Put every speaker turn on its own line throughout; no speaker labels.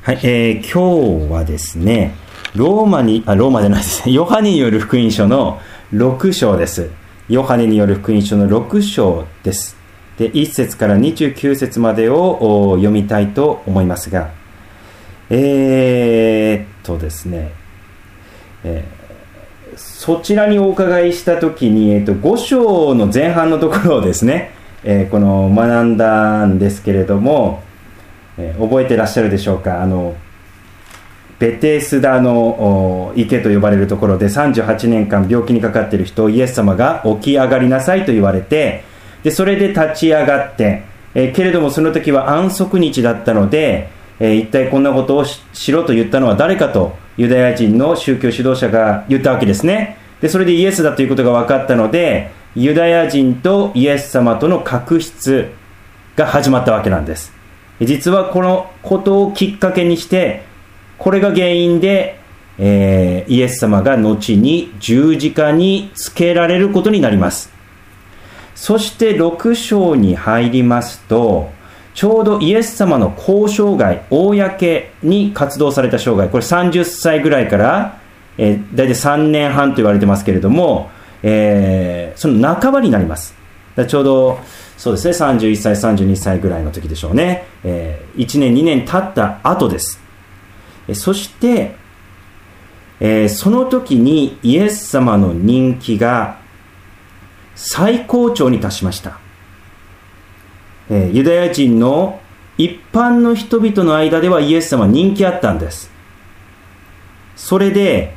はい、今日はですね、ローマじゃないですね、ヨハネによる福音書の6章です。ヨハネによる福音書の6章です。で、1節から29節までを読みたいと思いますが、ですね、そちらにお伺いしたときに、5章の前半のところをですね、学んだんですけれども、覚えてらっしゃるでしょうか。ベテスダの池と呼ばれるところで38年間病気にかかっている人をイエス様が起き上がりなさいと言われて、でそれで立ち上がって、けれどもその時は安息日だったので、一体こんなことをしろと言ったのは誰かとユダヤ人の宗教指導者が言ったわけですね。でそれでイエスだということが分かったので、ユダヤ人とイエス様との確執が始まったわけなんです。実はこのことをきっかけにして、これが原因で、イエス様が後に十字架につけられることになります。そして6章に入りますと、ちょうどイエス様の公生涯、公に活動された生涯、これ30歳ぐらいから、だいたい3年半と言われてますけれども、その半ばになります。ちょうどそうですね、31歳32歳ぐらいの時でしょうね。1年2年経った後です。そして、その時にイエス様の人気が最高潮に達しました。ユダヤ人の一般の人々の間ではイエス様人気あったんです。それで、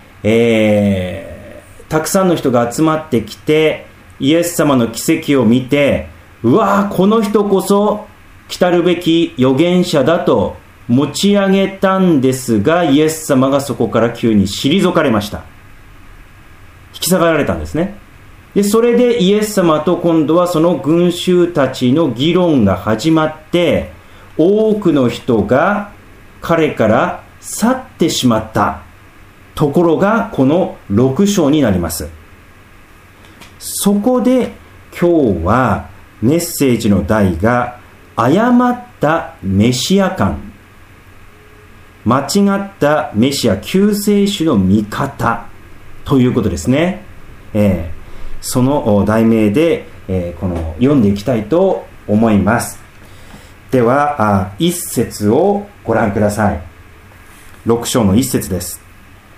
たくさんの人が集まってきて、イエス様の奇跡を見て、うわー、この人こそ来たるべき預言者だと持ち上げたんですが、イエス様がそこから急に退かれました。引き下がられたんですね。でそれでイエス様と今度はその群衆たちの議論が始まって、多くの人が彼から去ってしまったところがこの6章になります。そこで今日はメッセージの題が誤ったメシア観、間違ったメシア救世主の見方ということですね。その題名で、読んでいきたいと思います。では一節をご覧ください。6章の一節です。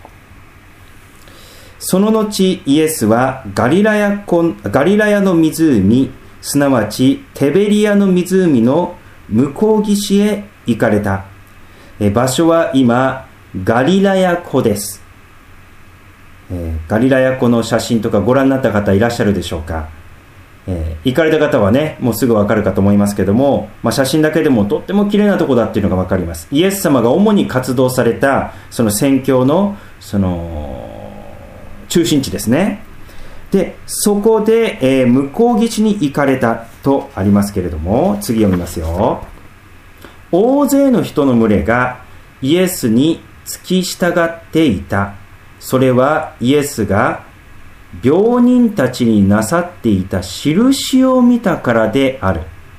その後イエスはガリラヤの湖、すなわちテベリアの湖の向こう岸へ行かれた。場所は今ガリラヤ湖です。ガリラヤ湖の写真とかご覧になった方いらっしゃるでしょうか。行かれた方はね、もうすぐわかるかと思いますけども、写真だけでもとっても綺麗なとこだっていうのがわかります。イエス様が主に活動されたその宣教のその中心地ですね。でそこで、向こう岸に行かれたとありますけれども、次読みますよ。大勢の人の群れがイエスに付き従っていた。それはイエスが病人たちになさっていた印を見たからである。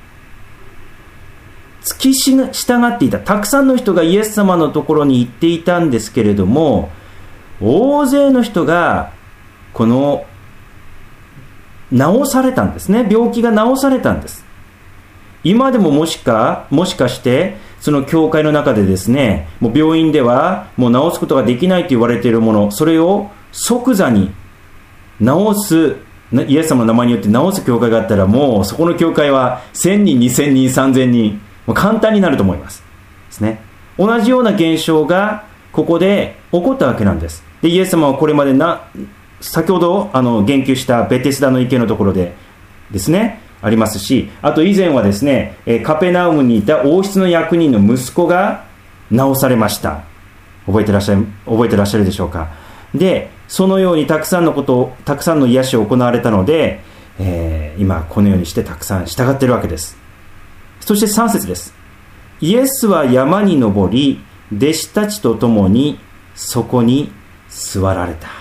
付き従っていた、たくさんの人がイエス様のところに行っていたんですけれども、大勢の人がこの治されたんですね。病気が治されたんです。今でももしかしてその教会の中でですね、もう病院ではもう治すことができないと言われているもの、それを即座に治す、イエス様の名前によって治す教会があったら、もうそこの教会は1000人2000人3000人もう簡単になると思いますですね。同じような現象がここで起こったわけなんです。でイエス様はこれまで先ほど言及したベテスダの池のところでですねありますし、あと以前はですね、カペナウムにいた王室の役人の息子が治されました。覚えてらっしゃるでしょうか。でそのようにたくさんの癒しを行われたので、今このようにしてたくさん従っているわけです。そして3節です。イエスは山に登り、弟子たちと共にそこに座られた。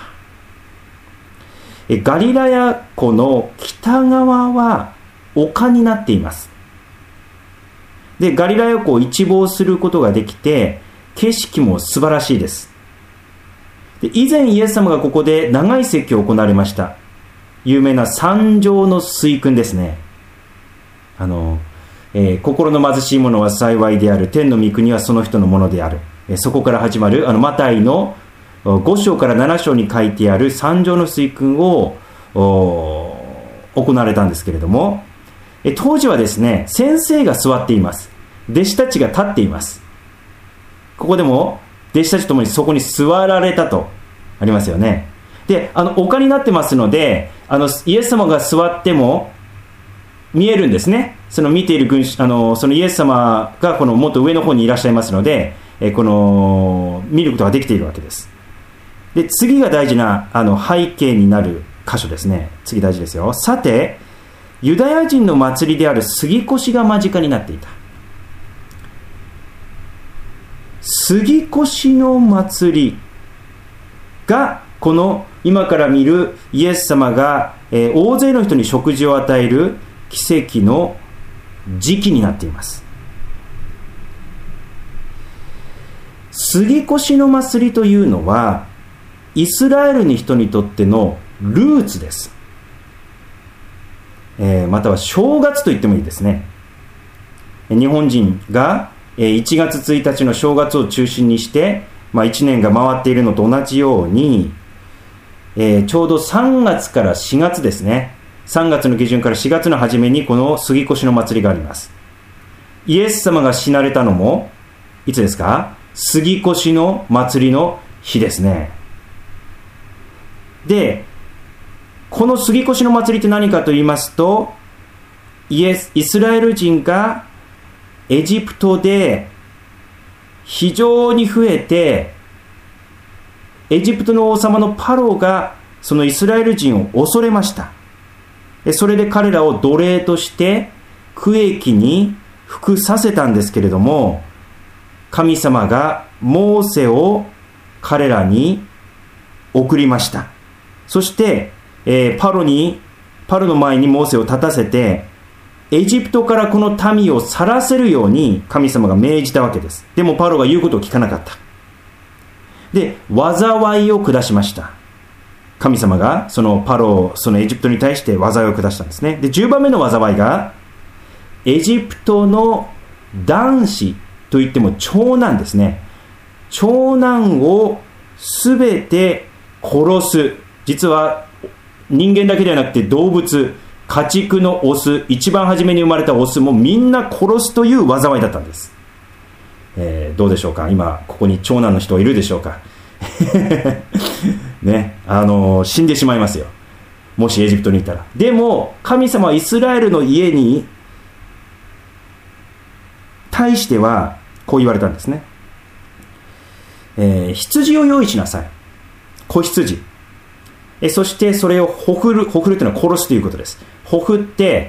ガリラヤ湖の北側は丘になっています。 でガリラヤ湖を一望することができて、景色も素晴らしいです。で以前イエス様がここで長い説教を行われました。有名な三条の水訓ですね。心の貧しい者は幸いである、天の御国はその人のものである、そこから始まるマタイの5章から7章に書いてある三条の水訓を行われたんですけれども、当時はですね、先生が座っています。弟子たちが立っています。ここでも弟子たちともにそこに座られたとありますよね。で丘になってますので、イエス様が座っても見えるんですね。その見ているそのイエス様がこのもっと上の方にいらっしゃいますので、この見ることができているわけです。で次が大事な背景になる箇所ですね。次大事ですよ。さてユダヤ人の祭りである杉越が間近になっていた。杉越の祭りがこの今から見るイエス様が、大勢の人に食事を与える奇跡の時期になっています。杉越の祭りというのはイスラエルの人にとってのルーツです。または正月と言ってもいいですね。日本人が1月1日の正月を中心にして、1年が回っているのと同じように、ちょうど3月から4月ですね。3月の下旬から4月の初めにこの杉越の祭りがあります。イエス様が死なれたのもいつですか？杉越の祭りの日ですね。でこの杉越の祭りって何かと言いますと、イスラエル人がエジプトで非常に増えて、エジプトの王様のパロがそのイスラエル人を恐れました。それで彼らを奴隷として区役に服させたんですけれども、神様がモーセを彼らに送りました。そしてパロの前にモーセを立たせて、エジプトからこの民を去らせるように神様が命じたわけです。でもパロが言うことを聞かなかった。で災いを下しました。神様がそのエジプトに対して災いを下したんですね。で10番目の災いがエジプトの男子といっても長男ですね。長男をすべて殺す。実は人間だけではなくて動物、家畜のオス、一番初めに生まれたオスもみんな殺すという災いだったんです。どうでしょうか。今ここに長男の人いるでしょうかね、死んでしまいますよ、もしエジプトにいたら。でも神様はイスラエルの家に対してはこう言われたんですね。羊を用意しなさい。子羊。そしてそれをほふるというのは殺すということです。ほふって、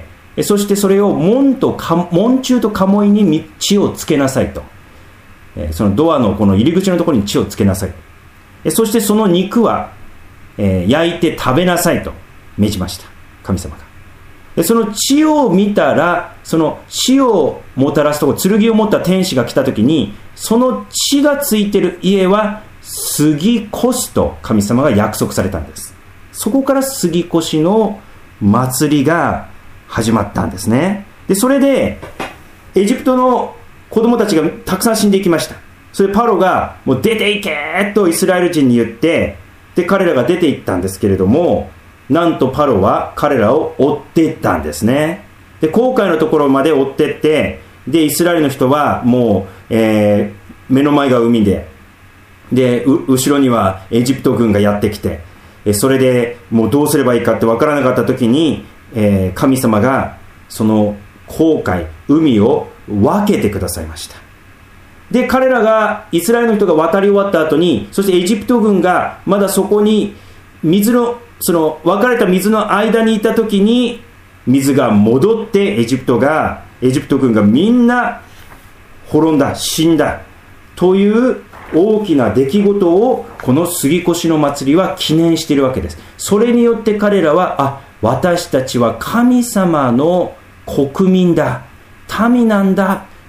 そしてそれを門柱と鴨居に血をつけなさいと。そのドアのこの入り口のところに血をつけなさい。そしてその肉は、焼いて食べなさいと命じました、神様が。その血を見たら、その死をもたらすとこ、剣を持った天使が来たときに、その血がついている家は過ぎ越すと神様が約束されたんです。そこから過ぎ越しの祭りが始まったんですね。でそれでエジプトの子供たちがたくさん死んでいきました。それでパロがもう出ていけとイスラエル人に言って、で彼らが出て行ったんですけれども、なんとパロは彼らを追っていったんですね。で紅海のところまで追っていって、でイスラエルの人はもう、目の前が海で、後ろにはエジプト軍がやってきて、それでもうどうすればいいかって分からなかった時に、神様がその紅海、海を分けてくださいました。で彼らがイスラエルの人が渡り終わった後に、そしてエジプト軍がまだそこにその分かれた水の間にいた時に、水が戻ってエジプト軍がみんな滅んだ、死んだという大きな出来事をこの杉越の祭りは記念しているわけです。それによって彼らは、私たちは神様の国民だ、民なんだ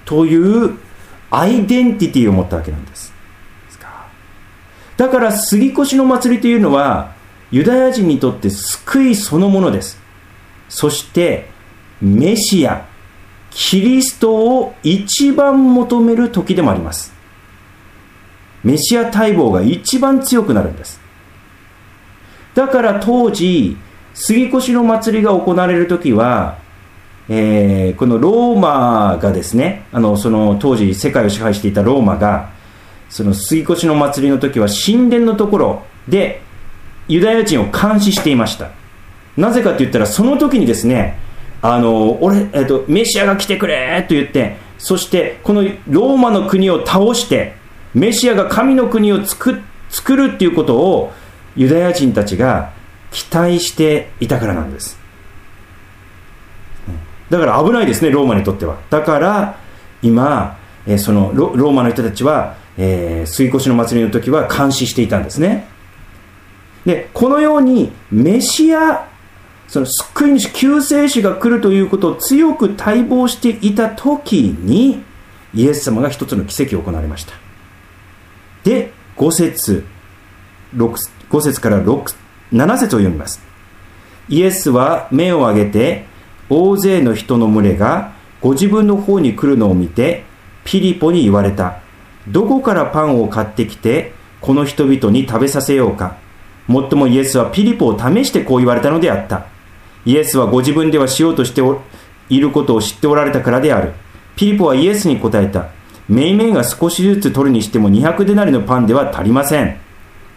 というアイデンティティを持ったわけなんです。だから杉越の祭りというのはユダヤ人にとって救いそのものです。そしてメシア、キリストを一番求める時でもあります。メシア待望が一番強くなるんです。だから当時杉越の祭りが行われる時は、このローマがですね、その当時世界を支配していたローマがその杉越の祭りの時は神殿のところでユダヤ人を監視していました。なぜかと言ったら、その時にですね、メシアが来てくれと言って、そしてこのローマの国を倒してメシアが神の国を作るっていうことをユダヤ人たちが期待していたからなんです。だから危ないですね、ローマにとっては。だから今そのローマの人たちは杉越の祭りの時は監視していたんですね。でこのようにメシア、その救い主、救世主が来るということを強く待望していた時にイエス様が一つの奇跡を行われました。で5節から7節を読みます。イエスは目を上げて大勢の人の群れがご自分の方に来るのを見てピリポに言われた。どこからパンを買ってきてこの人々に食べさせようか。もっともイエスはピリポを試してこう言われたのであった。イエスはご自分ではしようとしていることを知っておられたからである。ピリポはイエスに答えた。めいめいが少しずつ取るにしても200デナリのパンでは足りません。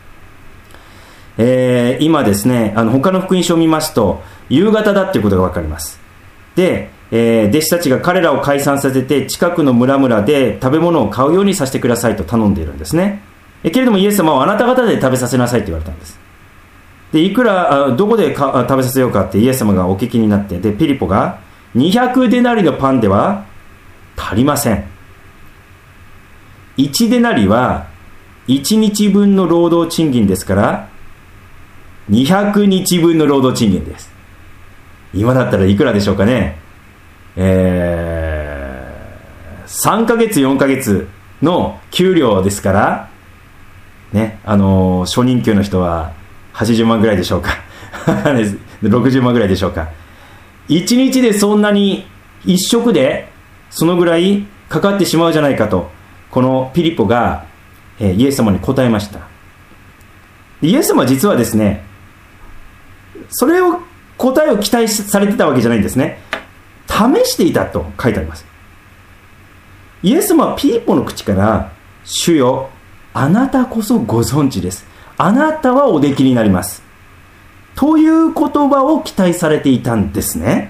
今ですね、他の福音書を見ますと夕方だっていうことが分かります。で、弟子たちが彼らを解散させて近くの村々で食べ物を買うようにさせてくださいと頼んでいるんですね。けれどもイエス様はあなた方で食べさせなさいと言われたんです。でいくらどこで食べさせようかってイエス様がお聞きになって、でピリポが200デナリのパンでは足りません。1デナリは1日分の労働賃金ですから200日分の労働賃金です。今だったらいくらでしょうかね。3ヶ月4ヶ月の給料ですからね、初任給の人は80万ぐらいでしょうか60万ぐらいでしょうか。1日でそんなに1食でそのぐらいかかってしまうじゃないかと、このピリポがイエス様に答えました。イエス様は実はですね、それを答えを期待されてたわけじゃないんですね。試していたと書いてあります。イエス様はピリポの口から、主よ、あなたこそご存知です。あなたはおできになります。という言葉を期待されていたんですね。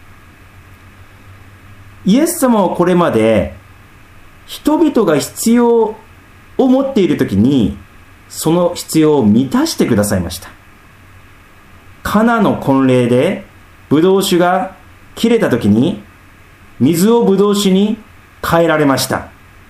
イエス様はこれまで人々が必要を持っているときにその必要を満たしてくださいました。カナの婚礼でブドウ酒が切れたときに水をブドウ酒に変えられました。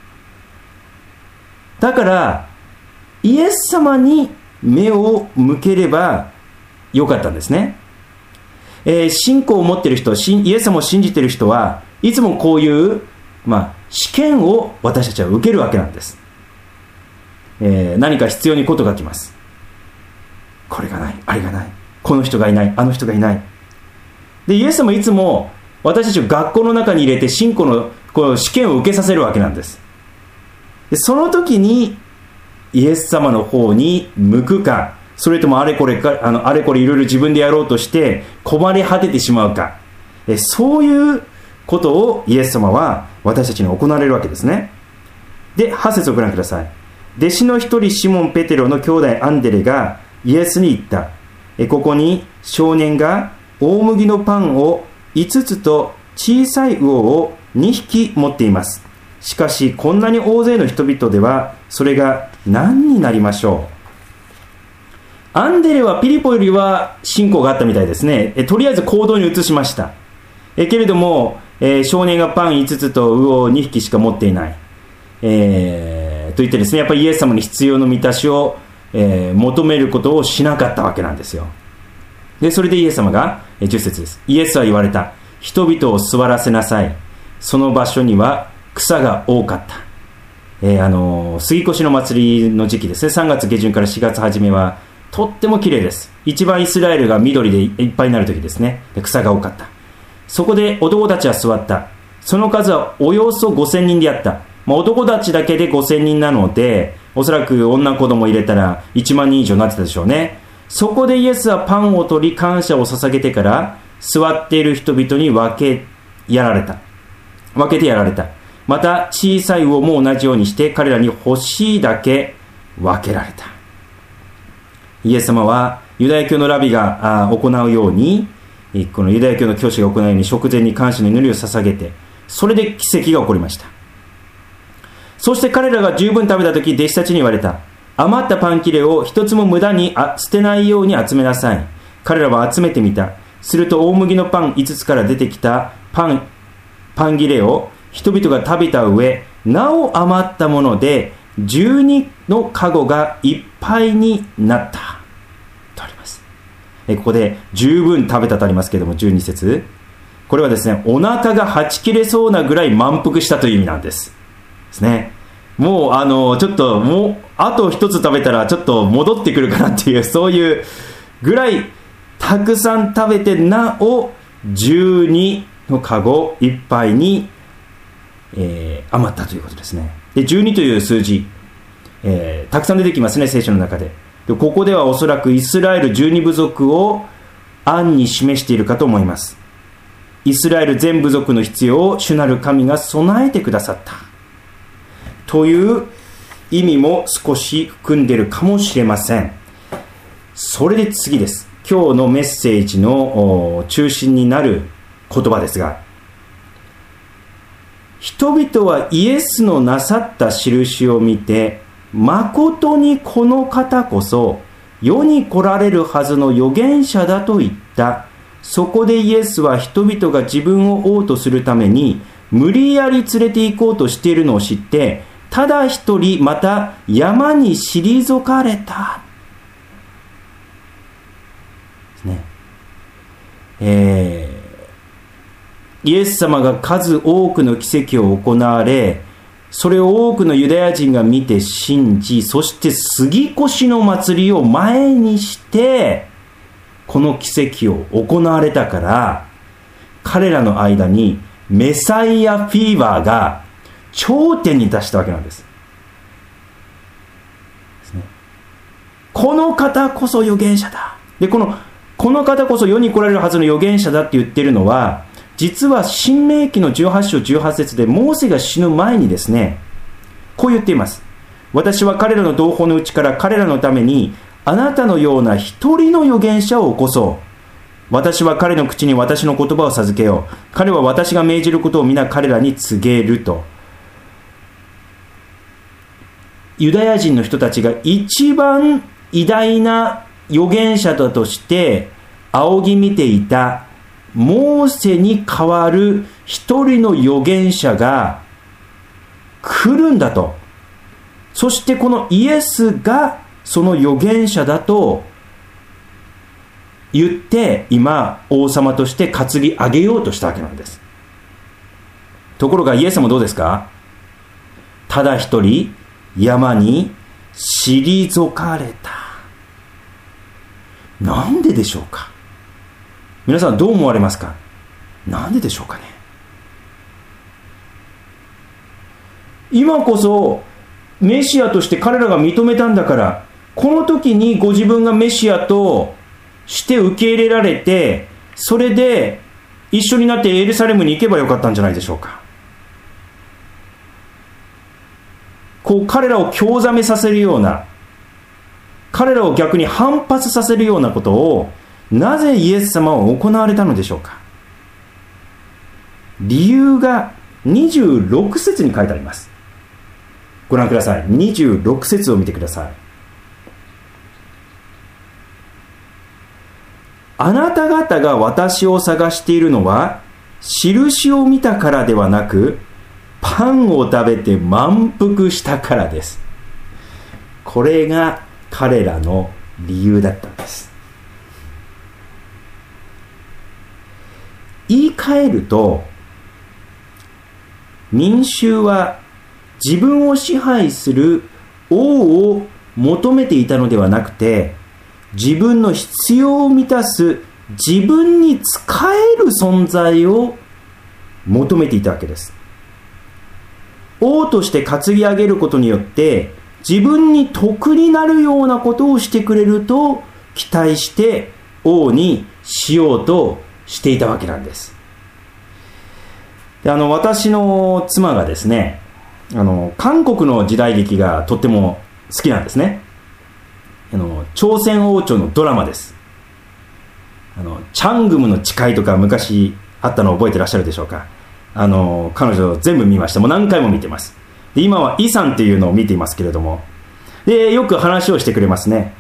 だからイエス様に目を向ければよかったんですね。信仰を持っている人、イエス様を信じている人はいつもこういう、試験を私たちは受けるわけなんです。何か必要にことが来ます。これがない、あれがない、この人がいない、あの人がいない。でイエス様いつも私たちを学校の中に入れて信仰のこの試験を受けさせるわけなんです。でその時にイエス様の方に向くか、それともあれこれいろいろ自分でやろうとして困り果ててしまうか、そういうことをイエス様は私たちに行われるわけですね。で8節をご覧ください。弟子の一人シモン・ペテロの兄弟アンデレがイエスに言った。ここに少年が大麦のパンを5つと小さい魚を2匹持っています。しかしこんなに大勢の人々ではそれが何になりましょう。アンデレはピリポよりは信仰があったみたいですね。とりあえず行動に移しました。けれども、少年がパン5つと魚を2匹しか持っていない、と言ってですね、やっぱりイエス様に必要の満たしを、求めることをしなかったわけなんですよ。でそれでイエス様が、10節です。イエスは言われた。人々を座らせなさい。その場所には草が多かった。杉越の祭りの時期ですね、3月下旬から4月初めはとっても綺麗です。一番イスラエルが緑でいっぱいになる時ですね。で、草が多かった。そこで男たちは座った。その数はおよそ5000人であった。男たちだけで5000人なので、おそらく女子供入れたら1万人以上になってたでしょうね。そこでイエスはパンを取り感謝を捧げてから、座っている人々に分けてやられた。また小さい魚も同じようにして彼らに欲しいだけ分けられた。イエス様はユダヤ教のラビが行うように、このユダヤ教の教師が行うように食前に感謝の祈りを捧げて、それで奇跡が起こりました。そして彼らが十分食べたとき、弟子たちに言われた。余ったパン切れを一つも無駄に捨てないように集めなさい。彼らは集めてみた。すると大麦のパン5つから出てきたパン切れを人々が食べた上、なお余ったもので12のカゴがいっぱいになったとあります。ここで十分食べたとありますけれども、12節、これはですね、お腹がはち切れそうなぐらい満腹したという意味なんですね。もうちょっともうあと一つ食べたらちょっと戻ってくるかなっていう、そういうぐらいたくさん食べて、なお12のカゴいっぱいに、余ったということですね。で、12という数字、たくさん出てきますね、聖書の中で。で、ここではおそらくイスラエル12部族を暗に示しているかと思います。イスラエル全部族の必要を主なる神が備えてくださったという意味も少し含んでいるかもしれません。それで次です。今日のメッセージの中心になる言葉ですが、人々はイエスのなさった印を見て、誠にこの方こそ世に来られるはずの預言者だと言った。そこでイエスは人々が自分を王とするために無理やり連れて行こうとしているのを知って、ただ一人また山に退かれた。イエス様が数多くの奇跡を行われ、それを多くのユダヤ人が見て信じ、そして杉越の祭りを前にしてこの奇跡を行われたから、彼らの間にメサイアフィーバーが頂点に達したわけなんです。この方こそ預言者だ。で、この方こそ世に来られるはずの預言者だって言ってるのは、実は申命記の18章18節でモーセが死ぬ前にですね、こう言っています。私は彼らの同胞のうちから彼らのためにあなたのような一人の預言者を起こそう。私は彼の口に私の言葉を授けよう。彼は私が命じることを皆彼らに告げると。ユダヤ人の人たちが一番偉大な預言者だとして仰ぎ見ていたモーセに代わる一人の預言者が来るんだと。そしてこのイエスがその預言者だと言って今王様として担ぎ上げようとしたわけなんです。ところがイエスもどうですか？ただ一人山に退かれた。なんででしょうか？皆さんどう思われますか？なんででしょうかね。今こそメシアとして彼らが認めたんだから、この時にご自分がメシアとして受け入れられて、それで一緒になってエルサレムに行けばよかったんじゃないでしょうか。こう彼らを興ざめさせるような、彼らを逆に反発させるようなことをなぜイエス様は行われたのでしょうか。理由が26節に書いてあります。ご覧ください。26節を見てください。あなた方が私を探しているのは印を見たからではなく、パンを食べて満腹したからです。これが彼らの理由だったんです。言い換えると、 民衆は自分を支配する王を求めていたのではなくて、自分の必要を満たす自分に仕える存在を求めていたわけです。王として担ぎ上げることによって自分に得になるようなことをしてくれると期待して王にしようとしていたわけなんです。で、私の妻がですね、韓国の時代劇がとっても好きなんですね。朝鮮王朝のドラマです。チャングムの誓いとか昔あったのを覚えてらっしゃるでしょうか。彼女全部見ました。もう何回も見てます。で、今はイさんっていうのを見ていますけれども、でよく話をしてくれますね。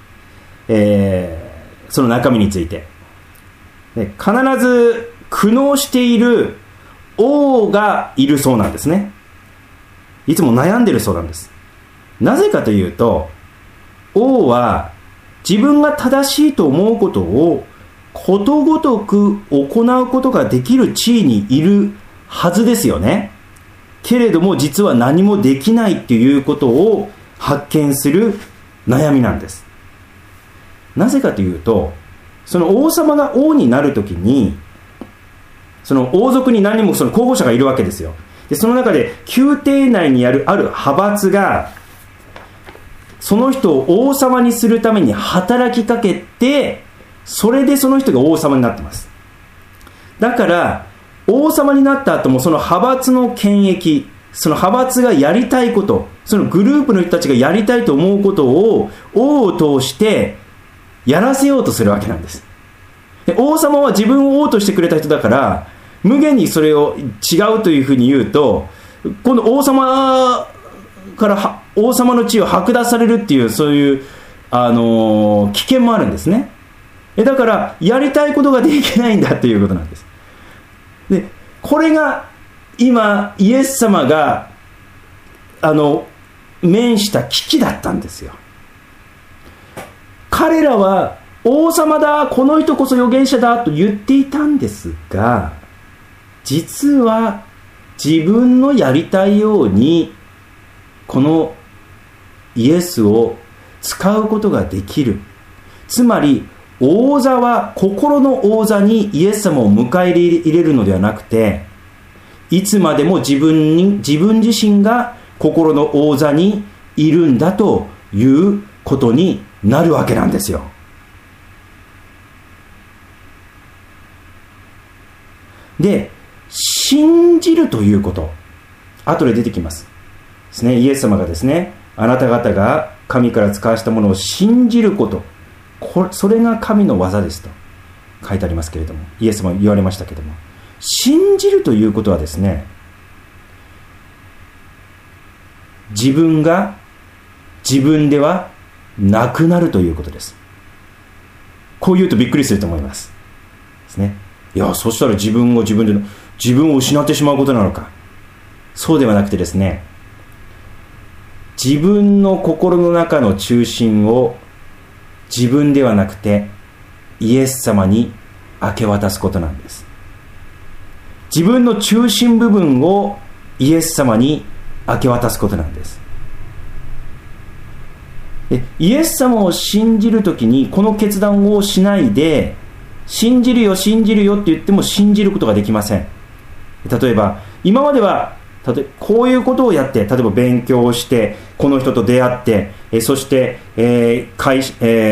その中身について。で、必ず苦悩している王がいるそうなんですね。いつも悩んでるそうなんです。なぜかというと、王は自分が正しいと思うことをことごとく行うことができる地位にいるはずですよね。けれども実は何もできないということを発見する悩みなんです。なぜかというと、その王様が王になるときに、その王族に何人もその候補者がいるわけですよ。で、その中で宮廷内にある派閥がその人を王様にするために働きかけて、それでその人が王様になってます。だから王様になった後もその派閥の権益、その派閥がやりたいこと、そのグループの人たちがやりたいと思うことを王を通してやらせようとするわけなんです。で、王様は自分を王としてくれた人だから、無限にそれを違うというふうに言うと、今度王様から王様の地位を剥奪されるっていう、そういう、危険もあるんですね。だからやりたいことができないんだっていうことなんです。で、これが今イエス様が面した危機だったんですよ。彼らは王様だ、この人こそ預言者だと言っていたんですが、実は自分のやりたいようにこのイエスを使うことができる。つまり王座は、心の王座にイエス様を迎え入れるのではなくて、いつまでも自分自身が心の王座にいるんだということになるわけなんですよ。で、信じるということ、後で出てきますですね。イエス様がですね、あなた方が神から使わしたものを信じること、それが神の技ですと書いてありますけれども、イエスも言われましたけれども、信じるということはですね、自分が自分ではなくなるということです。こう言うとびっくりすると思いますですね。いや、そしたら自分を失ってしまうことなのか。そうではなくてですね、自分の心の中の中心を自分ではなくてイエス様に明け渡すことなんです。自分の中心部分をイエス様に明け渡すことなんです。で、イエス様を信じるときにこの決断をしないで、信じるよ信じるよって言っても信じることができません。例えば今まではこういうことをやって、例えば勉強をしてこの人と出会って、そして、会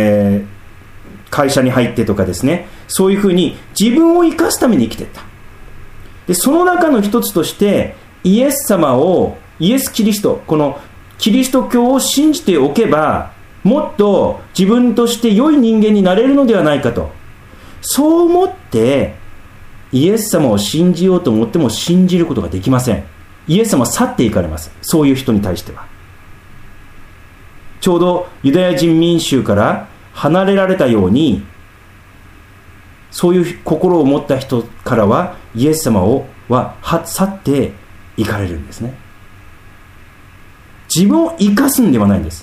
社に入ってとかですね、そういうふうに自分を生かすために生きていった。で、その中の一つとしてイエスキリスト、このキリスト教を信じておけば、もっと自分として良い人間になれるのではないかと、そう思ってイエス様を信じようと思っても信じることができません。イエス様は去っていかれます。そういう人に対しては。ちょうどユダヤ人民衆から離れられたように、そういう心を持った人からはイエス様は去っていかれるんですね。自分を生かすんではないんです。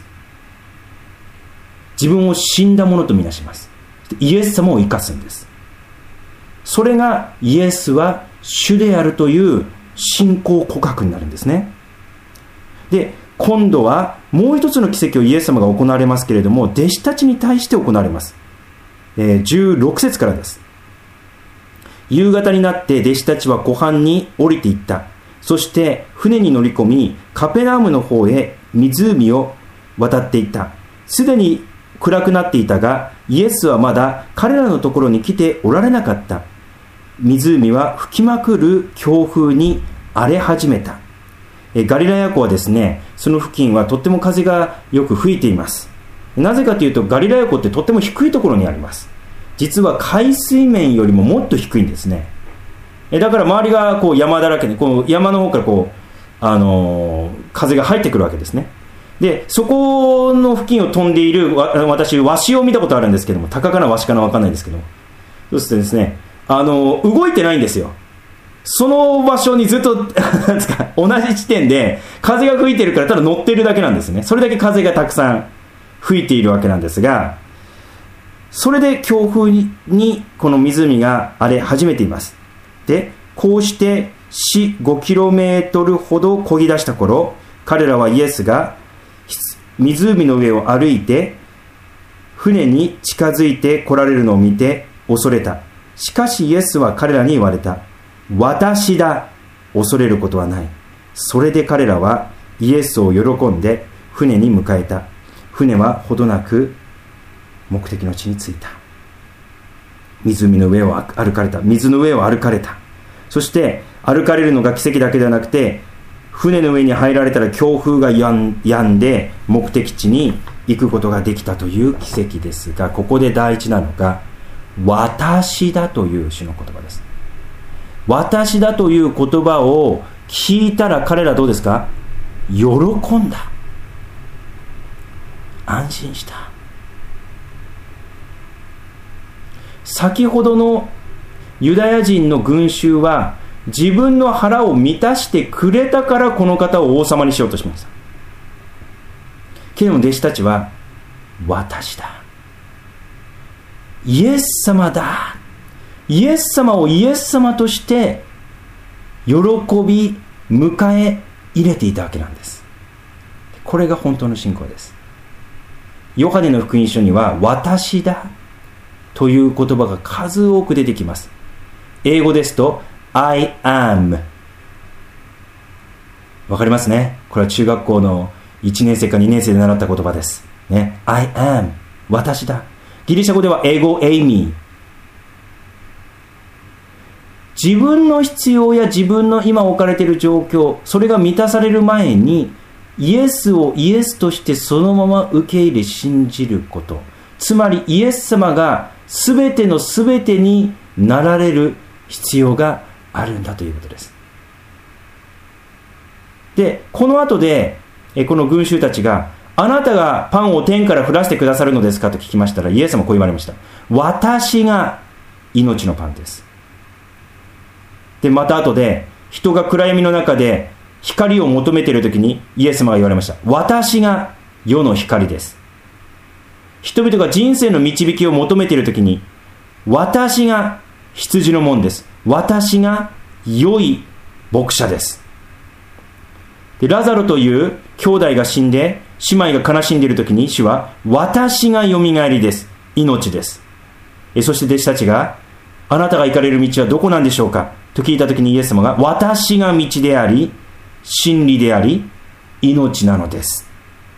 自分を死んだものとみなします。イエス様を生かすんです。それがイエスは主であるという信仰告白になるんですね。で、今度はもう一つの奇跡をイエス様が行われますけれども、弟子たちに対して行われます。16節からです。夕方になって弟子たちは湖畔に降りていった。そして船に乗り込み、カペナウムの方へ湖を渡っていった。すでに暗くなっていたが、イエスはまだ彼らのところに来ておられなかった。湖は吹きまくる強風に荒れ始めた。ガリラヤ湖はですね、その付近はとっても風がよく吹いています。なぜかというと、ガリラヤ湖ってとっても低いところにあります。実は海水面よりももっと低いんですね。だから周りがこう山だらけで、こう山の方からこう、風が入ってくるわけですね。で、そこの付近を飛んでいる私、ワシを見たことあるんですけども、鷹かなワシかな分かんないですけども、そうするとですね、動いてないんですよ。その場所にずっとなんですか、同じ地点で風が吹いてるから、ただ乗ってるだけなんですね。それだけ風がたくさん吹いているわけなんですが、それで強風にこの湖が荒れ始めています。で、こうして5km ほど漕ぎ出した頃、彼らはイエスが湖の上を歩いて船に近づいて来られるのを見て恐れた。しかしイエスは彼らに言われた。私だ、恐れることはない。それで彼らはイエスを喜んで船に迎えた。船はほどなく目的の地に着いた。湖の上を歩かれた。水の上を歩かれた。そして歩かれるのが奇跡だけではなくて、船の上に入られたら強風が止んで目的地に行くことができたという奇跡ですが、ここで大事なのが私だという主の言葉です。私だという言葉を聞いたら彼らどうですか？喜んだ。安心した。先ほどのユダヤ人の群衆は自分の腹を満たしてくれたからこの方を王様にしようとしました。けれども弟子たちは私だ、イエス様だ、イエス様をイエス様として喜び迎え入れていたわけなんです。これが本当の信仰です。ヨハネの福音書には私だという言葉が数多く出てきます。英語ですと I am、 わかりますね。これは中学校の1年生か2年生で習った言葉ですね。 I am、 私だ。ギリシャ語ではエゴエイミー、自分の必要や自分の今置かれている状況、それが満たされる前にイエスをイエスとしてそのまま受け入れ信じること、つまりイエス様が全ての全てになられる必要があるんだということです。で、この後でこの群衆たちが、あなたがパンを天から降らせてくださるのですかと聞きましたら、イエス様こう言われました。私が命のパンです。で、また後で人が暗闇の中で光を求めているときにイエス様が言われました。私が世の光です。人々が人生の導きを求めているときに、私が羊の門です。私が良い牧者です。で、ラザロという兄弟が死んで姉妹が悲しんでいるときに主は私がよみがえりです、命です。そして弟子たちが、あなたが行かれる道はどこなんでしょうかと聞いたときにイエス様が、私が道であり真理であり命なのです。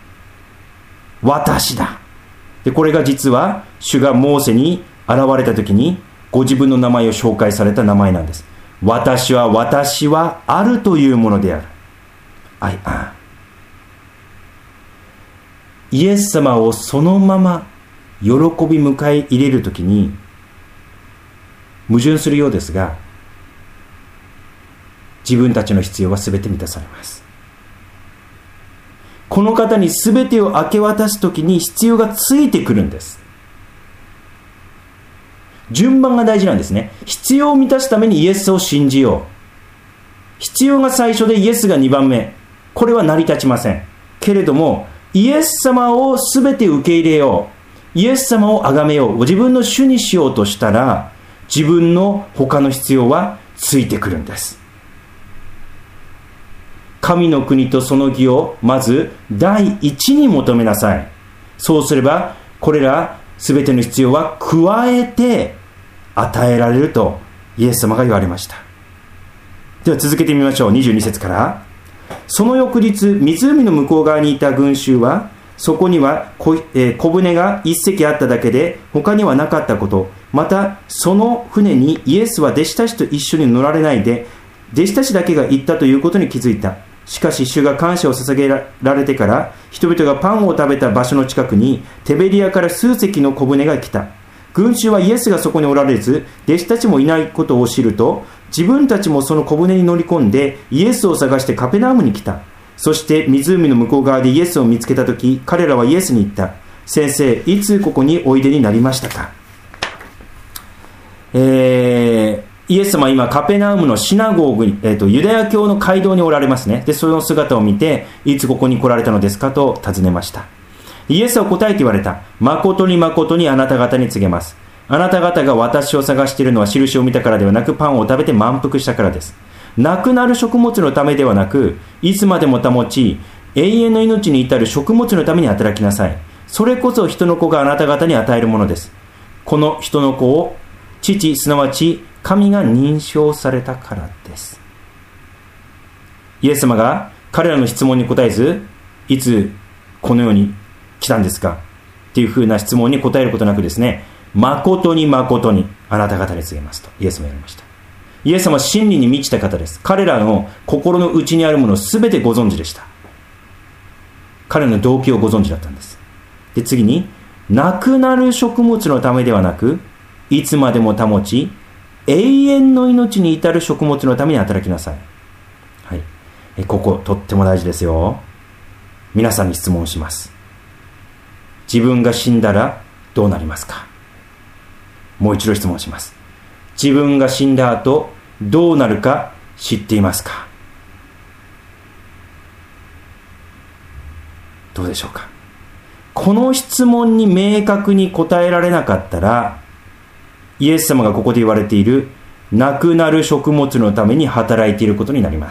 私だ。で、これが実は主がモーセに現れたときにご自分の名前を紹介された名前なんです。私はあるというものである。I am。 イエス様をそのまま喜び迎え入れるときに矛盾するようですが、自分たちの必要は全て満たされます。この方に全てを明け渡すときに必要がついてくるんです。順番が大事なんですね。必要を満たすためにイエスを信じよう。必要が最初でイエスが2番目。これは成り立ちません。けれども、イエス様を全て受け入れよう。イエス様を崇めよう。自分の主にしようとしたら、自分の他の必要はついてくるんです。 神の国とその義をまず第一に求めなさい。そうすればこれらすべての必要は加えて与えられるとイエス様が言われました。では続けてみましょう。22節から。その翌日、湖の向こう側にいた群衆は、そこには小舟が一隻あっただけで他にはなかったこと、またその船にイエスは弟子たちと一緒に乗られないで弟子たちだけが行ったということに気づいた。しかし主が感謝を捧げられてから人々がパンを食べた場所の近くにテベリアから数隻の小舟が来た。群衆はイエスがそこにおられず弟子たちもいないことを知ると、自分たちもその小舟に乗り込んでイエスを探してカペナウムに来た。そして湖の向こう側でイエスを見つけたとき、彼らはイエスに言った。先生、いつここにおいでになりましたか。イエス様は今カペナウムのシナゴーグに、ユダヤ教の街道におられますね。でその姿を見て、いつここに来られたのですかと尋ねました。イエスは答えて言われた。誠に誠にあなた方に告げます。あなた方が私を探しているのは印を見たからではなく、パンを食べて満腹したからです。なくなる食物のためではなく、いつまでも保ち永遠の命に至る食物のために働きなさい。それこそ人の子があなた方に与えるものです。この人の子を父、すなわち神が認証されたからです。イエス様が彼らの質問に答えず、いつこの世に来たんですかっていうふうな質問に答えることなくですね、誠に誠にあなた方に告げますとイエスも言われました。イエス様は真理に満ちた方です。彼らの心の内にあるものを全てご存知でした。彼の動機をご存知だったんです。で次に、なくなる食物のためではなく、いつまでも保ち永遠の命に至る食物のために働きなさい。はい、こことっても大事ですよ。皆さんに質問します。自分が死んだらどうなりますか。もう一度質問します。自分が死んだ後どうなるか知っていますか。どうでしょうか。この質問に明確に答えられなかったら、イエス様がここで言われているなくなる食物のために働いていることになります。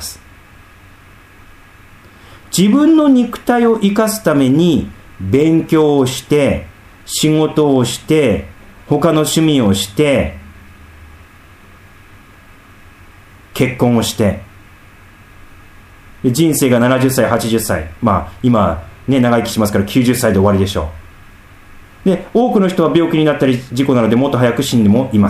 自分の肉体を生かすために勉強をして仕事をして他の趣味をして結婚をして人生が70歳80歳、今ね長生きしますから90歳で終わりでしょう。で多くの人は病気になったり事故などでもっと早く死んでもいます。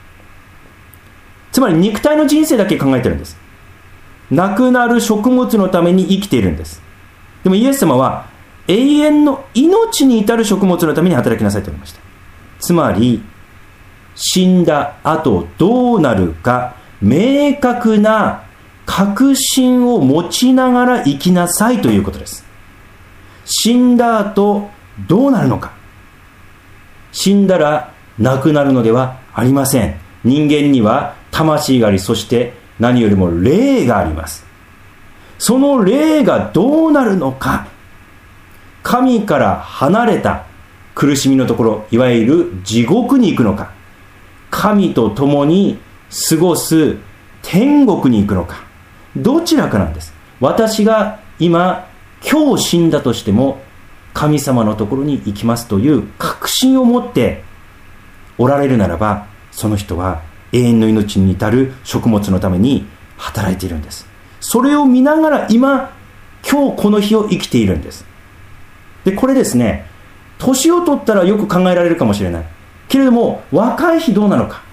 つまり肉体の人生だけ考えてるんです。なくなる食物のために生きているんです。でもイエス様は永遠の命に至る食物のために働きなさいと言いました。つまり死んだ後どうなるか明確な確信を持ちながら生きなさいということです。死んだ後どうなるのか。死んだらなくなるのではありません。人間には魂があり、そして何よりも霊があります。その霊がどうなるのか。神から離れた苦しみのところ、いわゆる地獄に行くのか、神と共に過ごす天国に行くのか、どちらかなんです。私が今日死んだとしても神様のところに行きますという確信を持っておられるならば、その人は永遠の命に至る食物のために働いているんです。それを見ながら今日この日を生きているんです。でこれですね、年を取ったらよく考えられるかもしれないけれども、若い日どうなのか。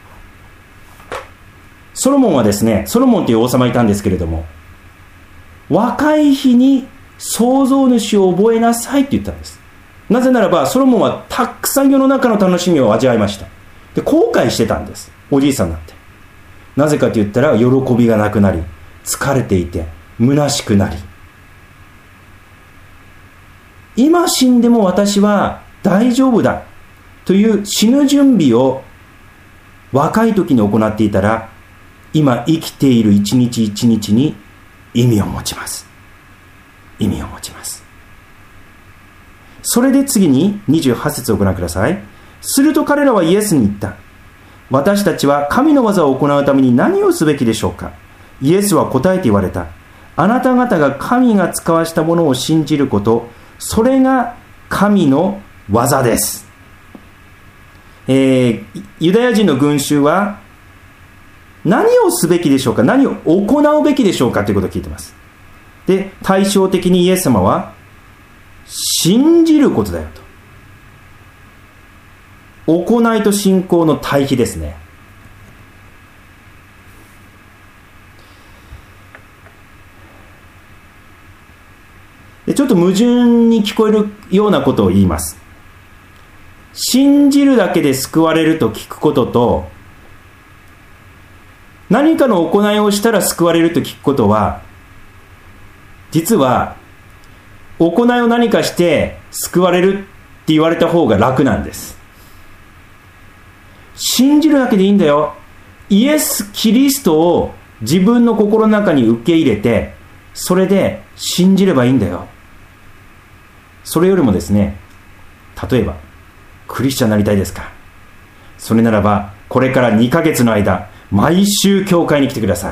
ソロモンはですね、ソロモンという王様いたんですけれども、若い日に創造主を覚えなさいって言ったんです。なぜならばソロモンはたくさん世の中の楽しみを味わいました。で後悔してたんです、おじいさんになって。なぜかと言ったら喜びがなくなり、疲れていて虚しくなり、今死んでも私は大丈夫だという死ぬ準備を若い時に行っていたら、今生きている一日一日に意味を持ちます。意味を持ちます。それで次に28節をご覧ください。すると彼らはイエスに言った。私たちは神の技を行うために何をすべきでしょうか。イエスは答えて言われた。 あなた方が神が使わしたものを信じること、それが神の技です。ユダヤ人の群衆は何をすべきでしょうか、何を行うべきでしょうかということを聞いています。で、対照的にイエス様は信じることだよと。行いと信仰の対比ですね。で、ちょっと矛盾に聞こえるようなことを言います。信じるだけで救われると聞くことと、何かの行いをしたら救われると聞くことは、実は行いを何かして救われるって言われた方が楽なんです。信じるだけでいいんだよ。イエス・キリストを自分の心の中に受け入れて、それで信じればいいんだよ。それよりもですね、例えばクリスチャンになりたいですか。それならばこれから2ヶ月の間、毎週教会に来てください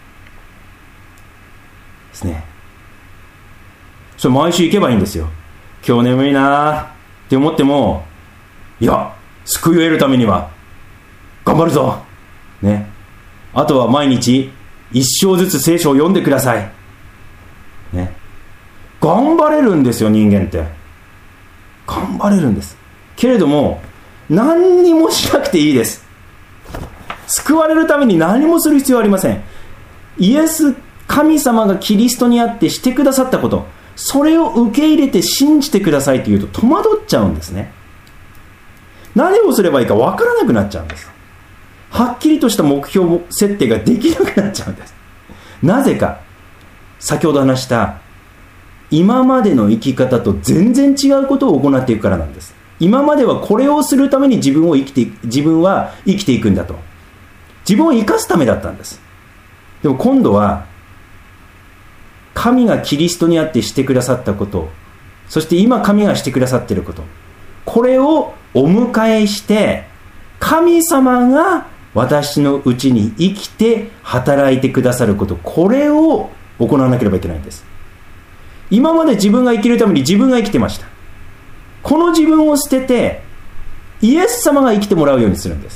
ですね。それ毎週行けばいいんですよ。今日眠いなって思っても、いや、救いを得るためには頑張るぞね。あとは毎日一章ずつ聖書を読んでくださいね。頑張れるんですよ、人間って。頑張れるんです。けれども何にもしなくていいです。救われるために何もする必要はありません。イエス、神様がキリストにあってしてくださったこと、それを受け入れて信じてくださいというと戸惑っちゃうんですね。何をすればいいか分からなくなっちゃうんです。はっきりとした目標設定ができなくなっちゃうんです。なぜか、先ほど話した今までの生き方と全然違うことを行っていくからなんです。今まではこれをするために自分は生きていくんだと、自分を生かすためだったんです。でも今度は神がキリストにあってしてくださったこと、そして今神がしてくださっていること、これをお迎えして神様が私のうちに生きて働いてくださること、これを行わなければいけないんです。今まで自分が生きるために自分が生きてました。この自分を捨ててイエス様が生きてもらうようにするんです。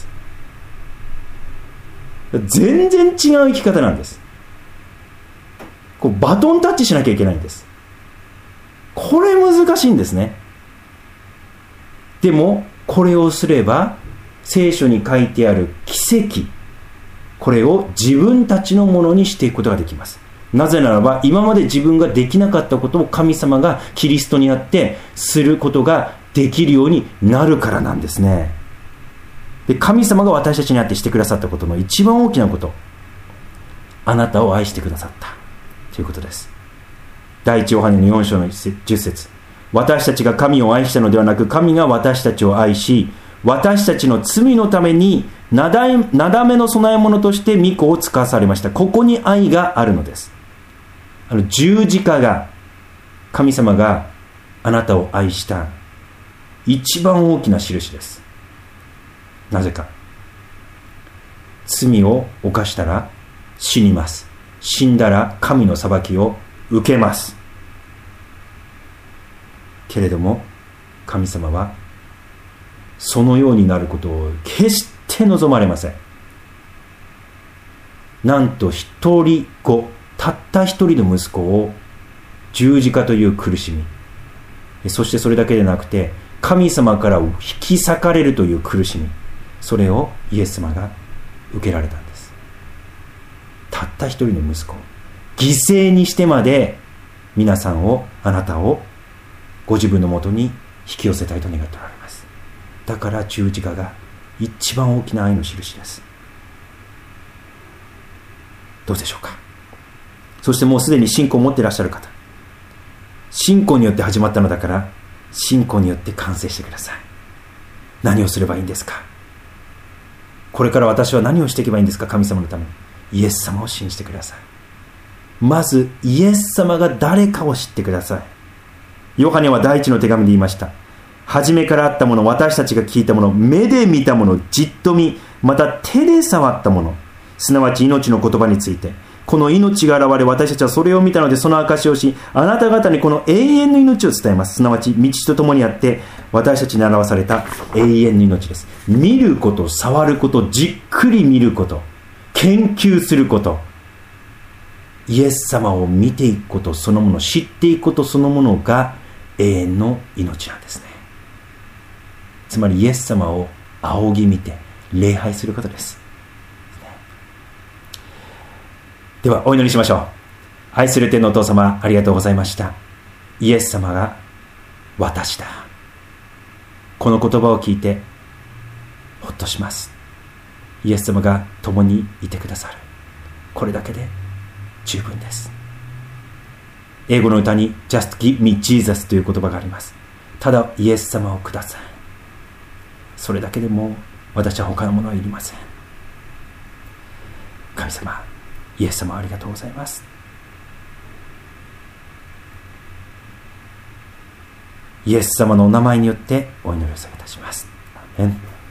全然違う生き方なんです。こうバトンタッチしなきゃいけないんです。これ難しいんですね。でもこれをすれば聖書に書いてある奇跡、これを自分たちのものにしていくことができます。なぜならば今まで自分ができなかったことを神様がキリストにあってすることができるようになるからなんですね。で、神様が私たちにあってしてくださったことの一番大きなこと、あなたを愛してくださったということです。第一ヨハネの4章の10節、私たちが神を愛したのではなく、神が私たちを愛し、私たちの罪のためになだめの供え物として御子を使わされました。ここに愛があるのです。十字架が神様があなたを愛した一番大きな印です。なぜか、罪を犯したら死にます。死んだら神の裁きを受けます。けれども神様はそのようになることを決して望まれません。なんと一人子、たった一人の息子を十字架という苦しみ、そしてそれだけでなくて神様から引き裂かれるという苦しみ、それをイエス様が受けられたんです。たった一人の息子を犠牲にしてまで皆さんを、あなたをご自分のもとに引き寄せたいと願っておられます。だから十字架が一番大きな愛の印です。どうでしょうか。そしてもうすでに信仰を持っていらっしゃる方、信仰によって始まったのだから信仰によって完成してください。何をすればいいんですか。これから私は何をしていけばいいんですか。神様のためにイエス様を信じてください。まずイエス様が誰かを知ってください。ヨハネは第一の手紙で言いました。初めからあったもの、私たちが聞いたもの、目で見たもの、じっと見、また手で触ったもの、すなわち命の言葉について、 この命が現れ、私たちはそれを見たのでその証しをし、あなた方にこの永遠の命を伝えます。すなわち道と共にあって私たちに表された永遠の命です。見ること、触ること、じっくり見ること、研究すること、イエス様を見ていくことそのもの、知っていくことそのものが永遠の命なんですね。つまりイエス様を仰ぎ見て礼拝することです。ではお祈りしましょう。愛する天のお父様、ありがとうございました。イエス様が私だ、この言葉を聞いてほっとします。イエス様が共にいてくださる、これだけで十分です。英語の歌に Just give me Jesus という言葉があります。ただイエス様をください、それだけでもう私は他のものはいりません。神様、イエス様ありがとうございます。イエス様のお名前によってお祈りをさげいたします。アーメン。